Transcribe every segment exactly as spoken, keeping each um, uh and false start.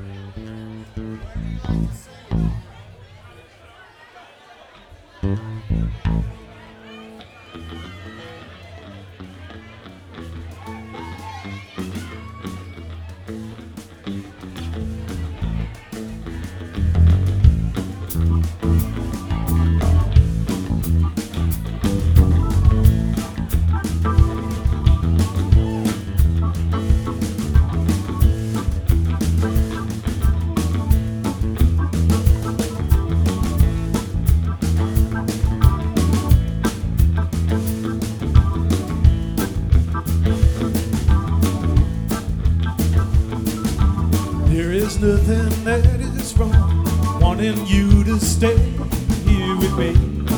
There's nothing that is wrong wanting you to stay here with me.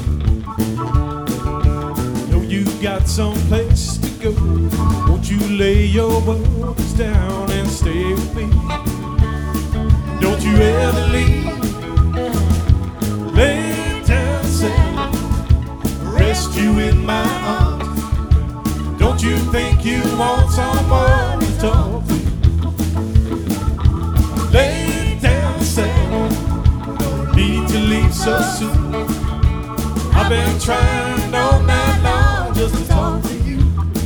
Know you got someplace to go. Won't you lay your worries down and stay with me? Don't you ever leave. Lay down, say, rest you in my arms. Don't you think you want someone to talk to? Lay down, say, don't need to leave so soon. I've been trying all night long just to talk to you.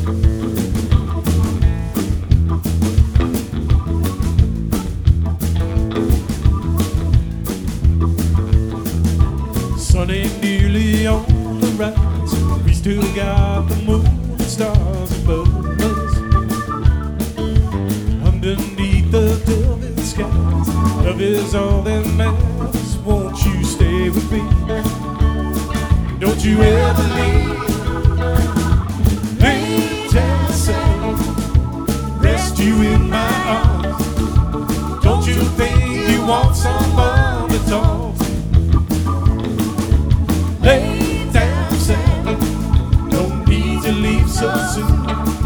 Sun ain't nearly on the rise. We still got the moon and stars above us. Underneath the velvet skies, love is all that matters. Won't you stay with me? Don't you ever leave. Lay down, say, rest you in my arms. Don't you think you want someone to talk to? Lay down, say, don't need to leave so soon.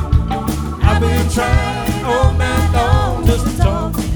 I've been trying all night long just to talk to you.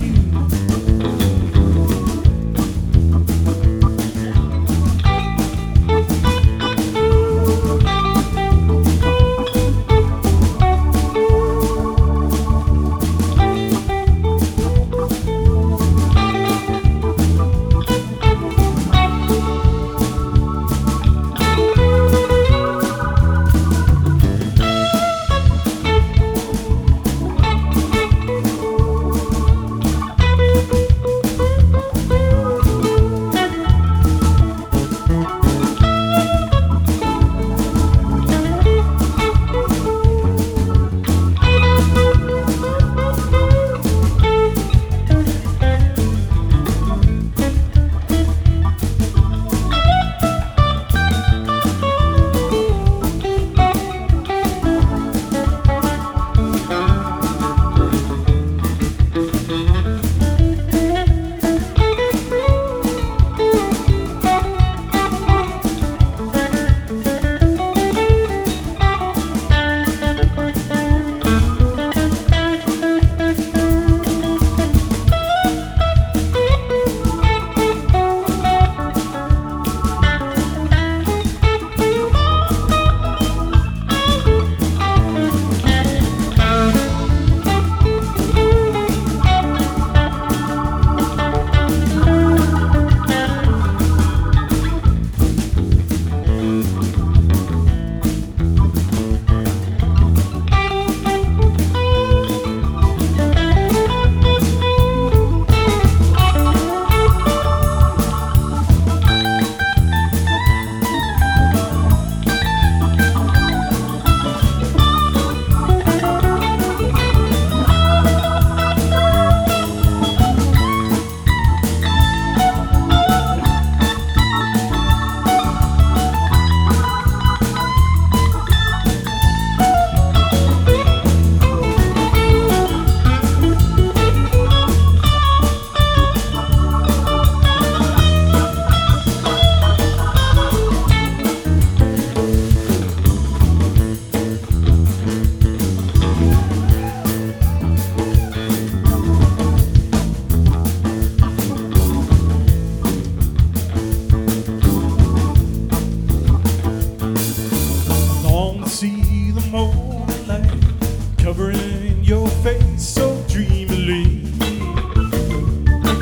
covering your face so dreamily.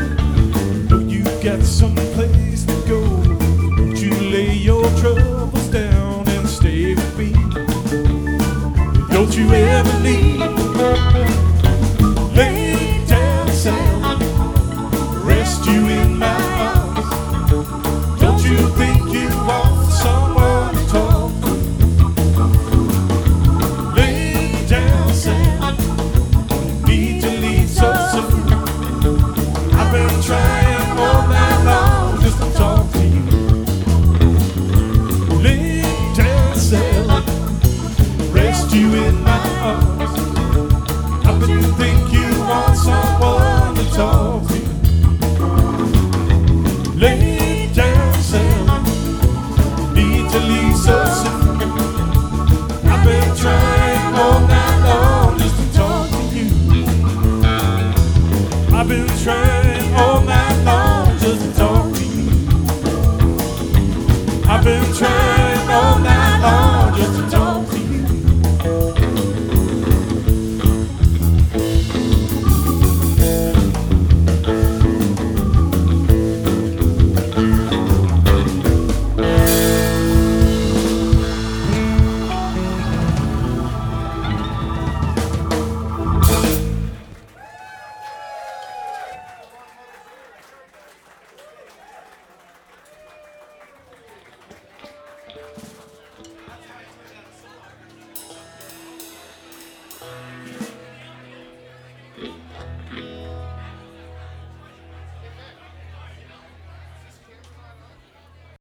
don't you ever leave. Lay down, Sally, rest you in my arms. Don't you think you want someone to talk to? Lay down, Sally, need to leave so soon. I've been trying all night long just to talk to you. Lay down, Sally, rest you in my arms. I bet you think you want someone to talk to. Lay down, Sally, need to leave so soon. I've been trying all night long just to talk to you. I've been trying